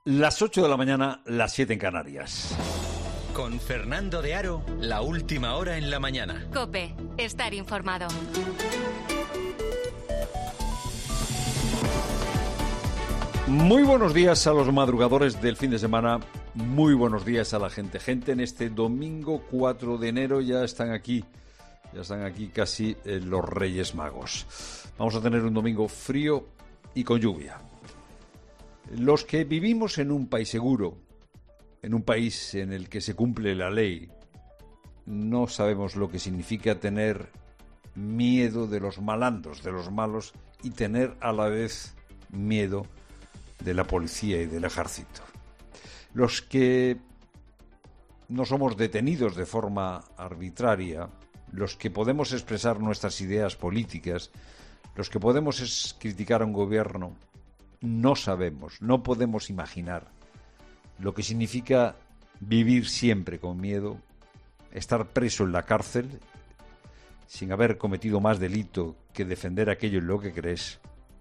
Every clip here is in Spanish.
Las 8 de la mañana, las 7 en Canarias. Con Fernando de Aro, la última hora en la mañana. COPE, estar informado. Muy buenos días a los madrugadores del fin de semana. Muy buenos días a la gente. Gente, en este domingo 4 de enero ya están aquí casi los Reyes Magos. Vamos a tener un domingo frío y con lluvia. Los que vivimos en un país seguro, en un país en el que se cumple la ley, no sabemos lo que significa tener miedo de los malandros, de los malos, y tener a la vez miedo de la policía y del ejército. Los que no somos detenidos de forma arbitraria, los que podemos expresar nuestras ideas políticas, los que podemos criticar a un gobierno, no sabemos, no podemos imaginar lo que significa vivir siempre con miedo, estar preso en la cárcel sin haber cometido más delito que defender aquello en lo que crees.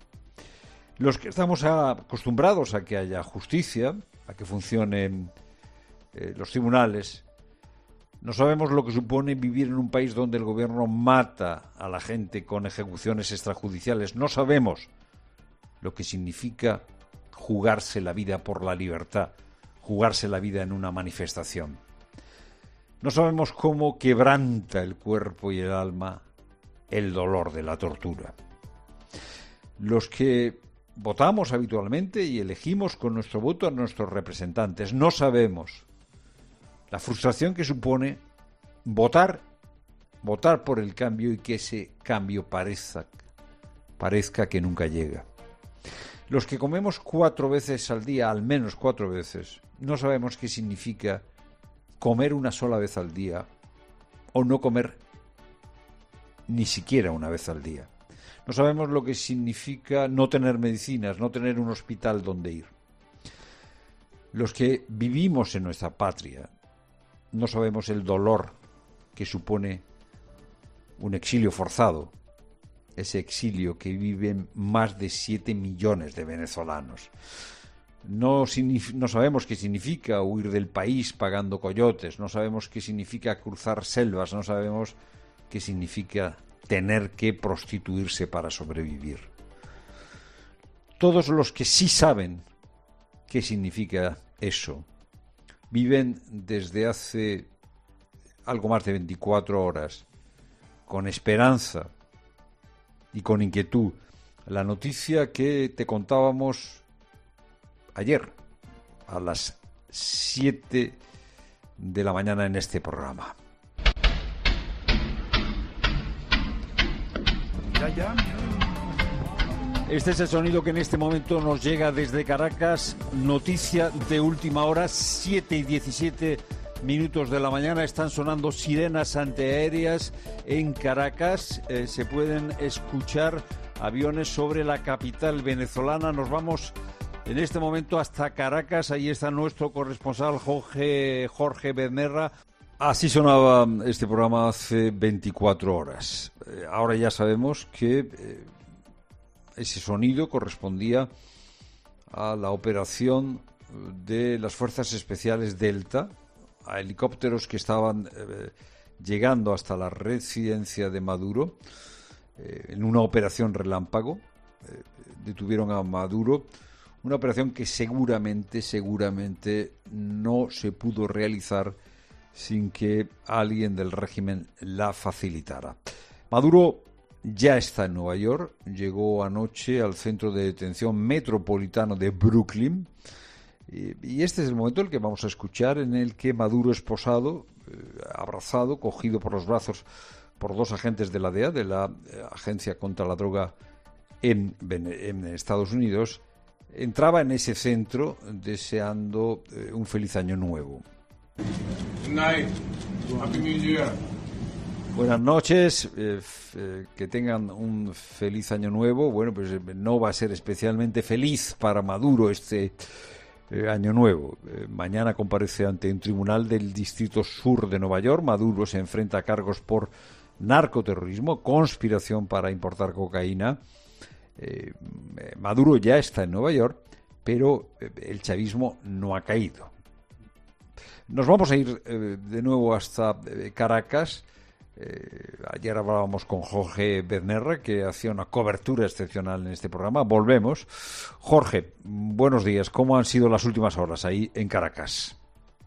Los que estamos acostumbrados a que haya justicia, a que funcionen los tribunales, no sabemos lo que supone vivir en un país donde el gobierno mata a la gente con ejecuciones extrajudiciales. No sabemos lo que significa jugarse la vida por la libertad, jugarse la vida en una manifestación. No sabemos cómo quebranta el cuerpo y el alma el dolor de la tortura. Los que votamos habitualmente y elegimos con nuestro voto a nuestros representantes, no sabemos la frustración que supone votar por el cambio y que ese cambio parezca que nunca llega. Los que comemos 4 veces al día, al menos 4 veces, no sabemos qué significa comer una sola vez al día o no comer ni siquiera una vez al día. No sabemos lo que significa no tener medicinas, no tener un hospital donde ir. Los que vivimos en nuestra patria no sabemos el dolor que supone un exilio forzado, ese exilio que viven más de 7 millones de venezolanos. No sabemos qué significa huir del país pagando coyotes, no sabemos qué significa cruzar selvas, no sabemos qué significa tener que prostituirse para sobrevivir. Todos los que sí saben qué significa eso, viven desde hace algo más de 24 horas, con esperanza y con inquietud, la noticia que te contábamos ayer a las 7 de la mañana en este programa. Este es el sonido que en este momento nos llega desde Caracas. Noticia de última hora, 7:17 de la mañana. Están sonando sirenas antiaéreas en Caracas. Se pueden escuchar aviones sobre la capital venezolana. Nos vamos en este momento hasta Caracas. Ahí está nuestro corresponsal Jorge Becerra. Así sonaba este programa hace 24 horas. Ahora ya sabemos que ese sonido correspondía a la operación de las Fuerzas Especiales Delta, a helicópteros que estaban llegando hasta la residencia de Maduro en una operación relámpago. Detuvieron a Maduro, una operación que seguramente no se pudo realizar sin que alguien del régimen la facilitara. Maduro ya está en Nueva York, llegó anoche al centro de detención metropolitano de Brooklyn, y este es el momento en el que vamos a escuchar, en el que Maduro es posado, abrazado, cogido por los brazos por 2 agentes de la DEA, de la Agencia contra la Droga en Estados Unidos. Entraba en ese centro deseando un feliz año nuevo. Happy New Year. Buenas noches, que tengan un feliz año nuevo. Bueno, pues no va a ser especialmente feliz para Maduro este año nuevo. Mañana comparece ante un tribunal del Distrito Sur de Nueva York. Maduro se enfrenta a cargos por narcoterrorismo, conspiración para importar cocaína. Maduro ya está en Nueva York, pero el chavismo no ha caído. Nos vamos a ir de nuevo hasta Caracas. Ayer hablábamos con Jorge Bernerra, que hacía una cobertura excepcional en este programa. Volvemos. Jorge, buenos días. ¿Cómo han sido las últimas horas ahí en Caracas?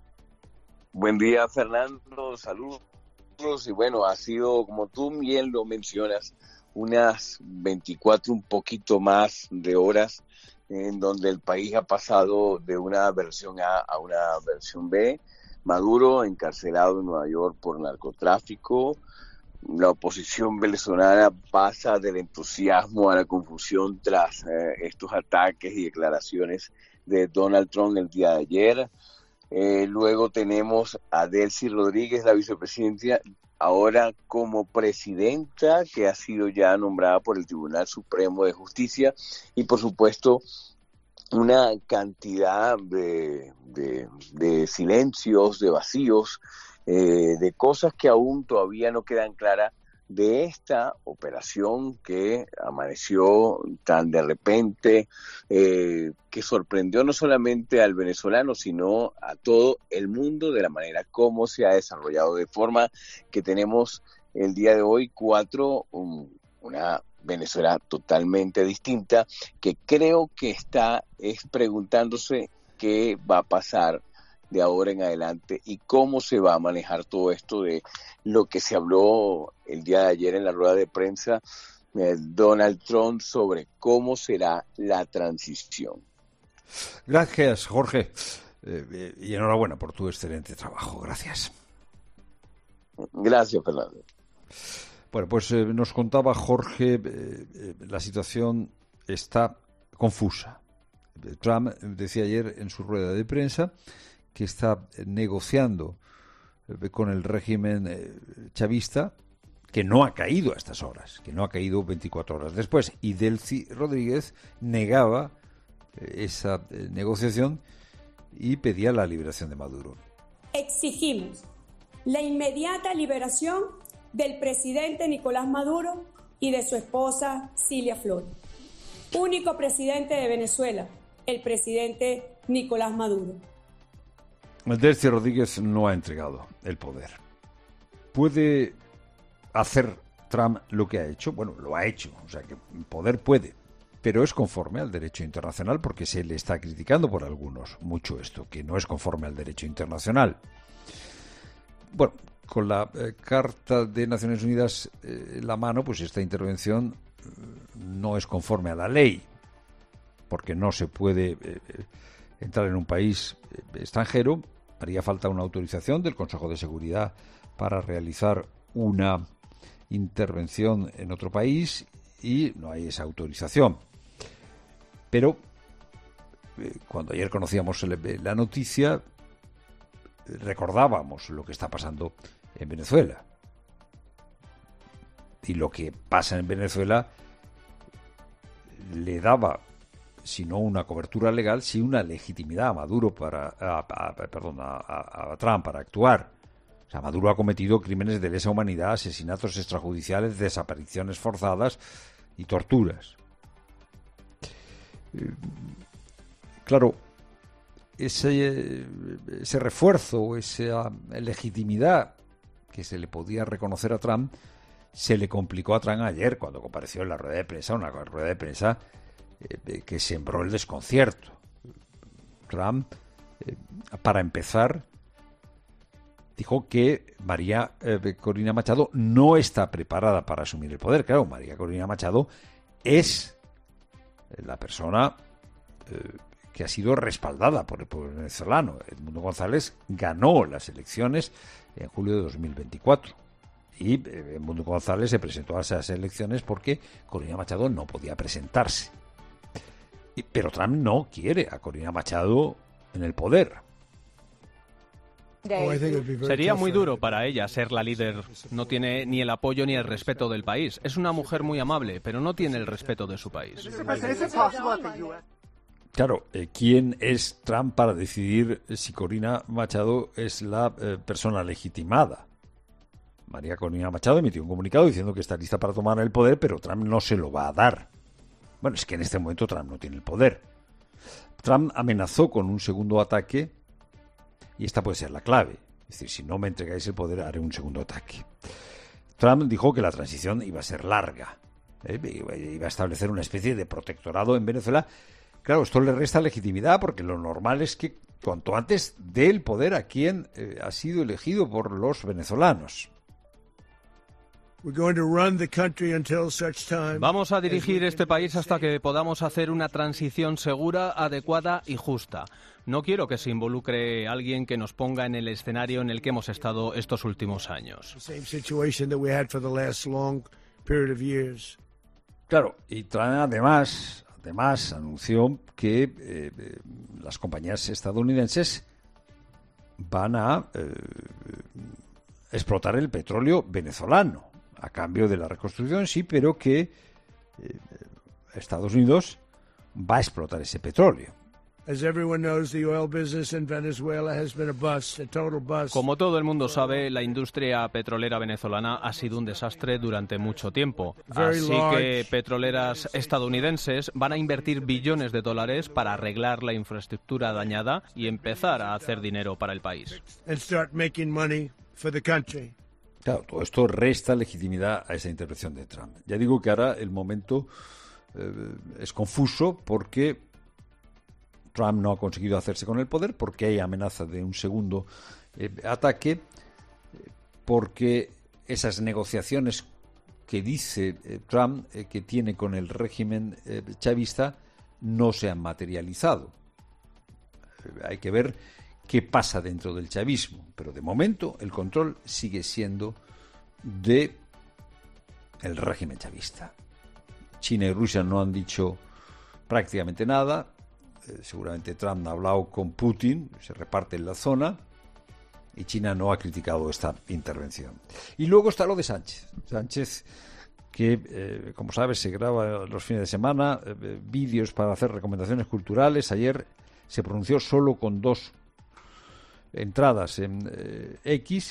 Buen día, Fernando. Saludos. Y bueno, ha sido, como tú bien lo mencionas, unas 24, un poquito más de horas en donde el país ha pasado de una versión A a una versión B. Maduro encarcelado en Nueva York por narcotráfico. La oposición venezolana pasa del entusiasmo a la confusión tras estos ataques y declaraciones de Donald Trump el día de ayer. Luego tenemos a Delcy Rodríguez, la vicepresidenta, ahora como presidenta, que ha sido ya nombrada por el Tribunal Supremo de Justicia, y por supuesto una cantidad de silencios, de vacíos, de cosas que aún todavía no quedan claras de esta operación que amaneció tan de repente, que sorprendió no solamente al venezolano, sino a todo el mundo de la manera como se ha desarrollado, de forma que tenemos el día de hoy una Venezuela totalmente distinta, que creo que está preguntándose qué va a pasar de ahora en adelante y cómo se va a manejar todo esto de lo que se habló el día de ayer en la rueda de prensa de Donald Trump sobre cómo será la transición. Gracias, Jorge, y enhorabuena por tu excelente trabajo. Gracias. Gracias, Fernando. Bueno, pues nos contaba Jorge, la situación está confusa. Trump decía ayer en su rueda de prensa que está negociando con el régimen chavista, que no ha caído a estas horas, que no ha caído 24 horas después. Y Delcy Rodríguez negaba esa negociación y pedía la liberación de Maduro. Exigimos la inmediata liberación del presidente Nicolás Maduro y de su esposa Cilia Flores. Único presidente de Venezuela, el presidente Nicolás Maduro. Delcy Rodríguez no ha entregado el poder. ¿Puede hacer Trump lo que ha hecho? Bueno, lo ha hecho, o sea que poder puede, pero es conforme al derecho internacional, porque se le está criticando por algunos mucho esto, que no es conforme al derecho internacional. Bueno, con la Carta de Naciones Unidas en la mano, pues esta intervención no es conforme a la ley, porque no se puede entrar en un país extranjero. Haría falta una autorización del Consejo de Seguridad para realizar una intervención en otro país y no hay esa autorización. Pero cuando ayer conocíamos la noticia, recordábamos lo que está pasando en Venezuela. Y lo que pasa en Venezuela le daba, si no una cobertura legal, sí una legitimidad a Maduro a Trump para actuar. O sea, Maduro ha cometido crímenes de lesa humanidad, asesinatos extrajudiciales, desapariciones forzadas y torturas. Claro, ese refuerzo, esa legitimidad que se le podía reconocer a Trump, se le complicó a Trump ayer cuando compareció en la rueda de prensa, una rueda de prensa que sembró el desconcierto. Trump, para empezar, dijo que María Corina Machado no está preparada para asumir el poder. Claro, María Corina Machado es la persona que ha sido respaldada por el pueblo venezolano. Edmundo González ganó las elecciones en julio de 2024 y Edmundo González se presentó a esas elecciones porque Corina Machado no podía presentarse. Pero Trump no quiere a Corina Machado en el poder. Sería muy duro para ella ser la líder. No tiene ni el apoyo ni el respeto del país. Es una mujer muy amable, pero no tiene el respeto de su país. Claro, ¿quién es Trump para decidir si Corina Machado es la persona legitimada? María Corina Machado emitió un comunicado diciendo que está lista para tomar el poder, pero Trump no se lo va a dar. Bueno, es que en este momento Trump no tiene el poder. Trump amenazó con un segundo ataque y esta puede ser la clave. Es decir, si no me entregáis el poder, haré un segundo ataque. Trump dijo que la transición iba a ser larga. Iba a establecer una especie de protectorado en Venezuela. Claro, esto le resta legitimidad porque lo normal es que cuanto antes dé el poder a quien ha sido elegido por los venezolanos. Vamos a dirigir este país hasta que podamos hacer una transición segura, adecuada y justa. No quiero que se involucre alguien que nos ponga en el escenario en el que hemos estado estos últimos años. Claro, y además anunció que las compañías estadounidenses van a explotar el petróleo venezolano a cambio de la reconstrucción, sí, pero que Estados Unidos va a explotar ese petróleo. Como todo el mundo sabe, la industria petrolera venezolana ha sido un desastre durante mucho tiempo. Así que petroleras estadounidenses van a invertir billones de dólares para arreglar la infraestructura dañada y empezar a hacer dinero para el país. Claro, todo esto resta legitimidad a esa intervención de Trump. Ya digo que ahora el momento es confuso porque Trump no ha conseguido hacerse con el poder, porque hay amenaza de un segundo ataque, porque esas negociaciones que dice Trump que tiene con el régimen chavista no se han materializado. Hay que ver qué pasa dentro del chavismo, pero de momento el control sigue siendo de el régimen chavista. China y Rusia no han dicho prácticamente nada. Seguramente Trump ha hablado con Putin, se reparte en la zona, y China no ha criticado esta intervención. Y luego está lo de Sánchez. Sánchez, que, como sabes, se graba los fines de semana, vídeos para hacer recomendaciones culturales. Ayer se pronunció solo con 2 entradas en X,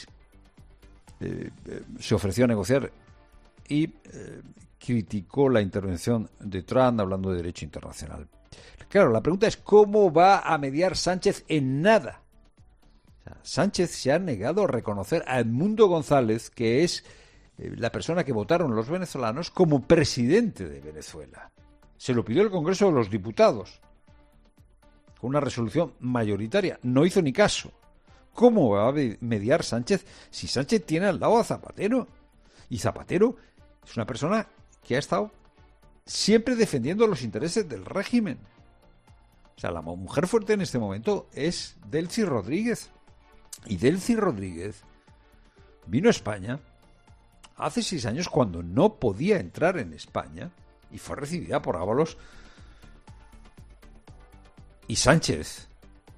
se ofreció a negociar y criticó la intervención de Trump hablando de derecho internacional. Claro, la pregunta es ¿cómo va a mediar Sánchez en nada? O sea, Sánchez se ha negado a reconocer a Edmundo González, que es la persona que votaron los venezolanos, como presidente de Venezuela. Se lo pidió el Congreso de los Diputados con una resolución mayoritaria. No hizo ni caso. ¿Cómo va a mediar Sánchez si Sánchez tiene al lado a Zapatero? Y Zapatero es una persona que ha estado siempre defendiendo los intereses del régimen. O sea, la mujer fuerte en este momento es Delcy Rodríguez. Y Delcy Rodríguez vino a España hace 6 años cuando no podía entrar en España y fue recibida por Ábalos. Y Sánchez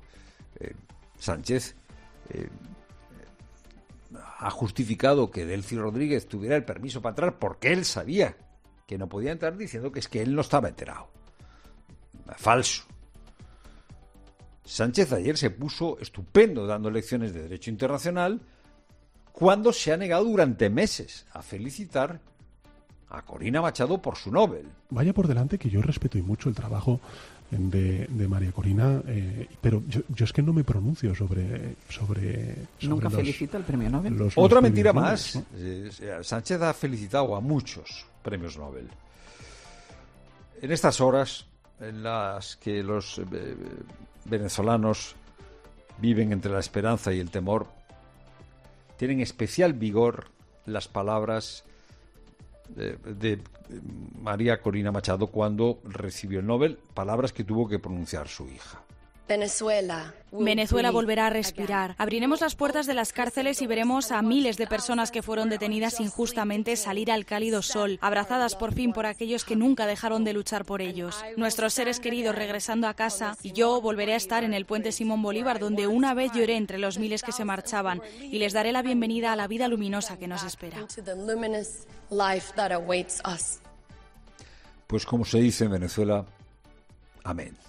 ha justificado que Delcy Rodríguez tuviera el permiso para entrar porque él sabía que no podía entrar, diciendo que es que él no estaba enterado. Falso. Sánchez ayer se puso estupendo dando lecciones de Derecho Internacional cuando se ha negado durante meses a felicitar a Corina Machado por su Nobel. Vaya por delante que yo respeto y mucho el trabajo de María Corina, pero yo es que no me pronuncio sobre ¿Nunca felicita el premio Nobel? Otra mentira más, ¿no? Sánchez ha felicitado a muchos premios Nobel. En estas horas en las que los venezolanos viven entre la esperanza y el temor, tienen especial vigor las palabras de María Corina Machado cuando recibió el Nobel, palabras que tuvo que pronunciar su hija. Venezuela volverá a respirar. Abriremos las puertas de las cárceles y veremos a miles de personas que fueron detenidas injustamente salir al cálido sol, abrazadas por fin por aquellos que nunca dejaron de luchar por ellos. Nuestros seres queridos regresando a casa, y yo volveré a estar en el puente Simón Bolívar, donde una vez lloré entre los miles que se marchaban, y les daré la bienvenida a la vida luminosa que nos espera. Pues como se dice en Venezuela, amén.